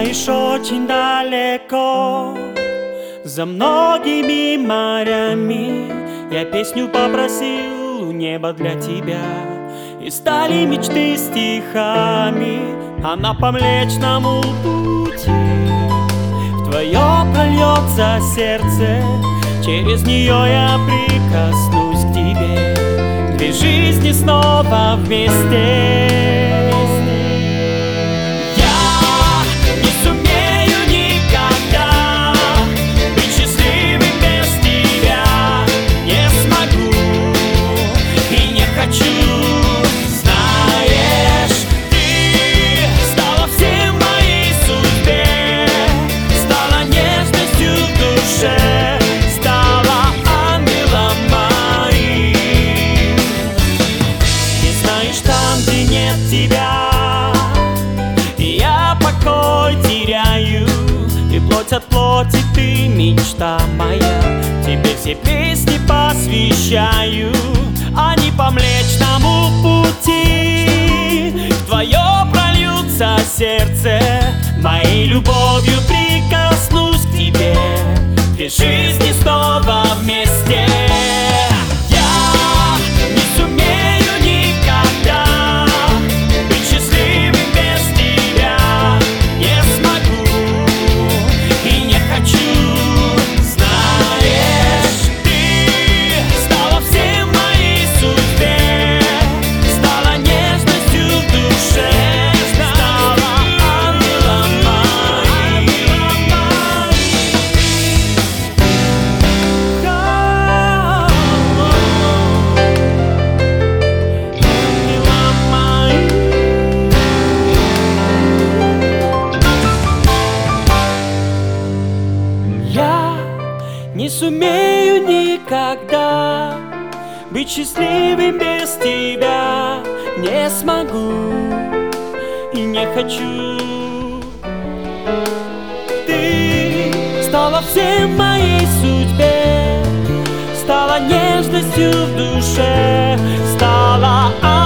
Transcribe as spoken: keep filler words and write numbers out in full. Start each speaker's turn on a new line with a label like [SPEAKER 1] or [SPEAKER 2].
[SPEAKER 1] стоишь очень далеко, за многими морями. Я песню попросил у неба для тебя, и стали мечты стихами. Она по Млечному пути в твое прольется сердце, через нее я прикоснусь к тебе. Две жизни снова вместе. Плоть от плоти ты, мечта моя, тебе все песни посвящаю. Они по Млечному пути в твое прольются сердце, моей любовью прикоснусь к тебе. Две жизни снова вместе. Не сумею никогда быть счастливым без тебя. Не смогу и не хочу. Ты стала всем в моей судьбе, стала нежностью в душе, стала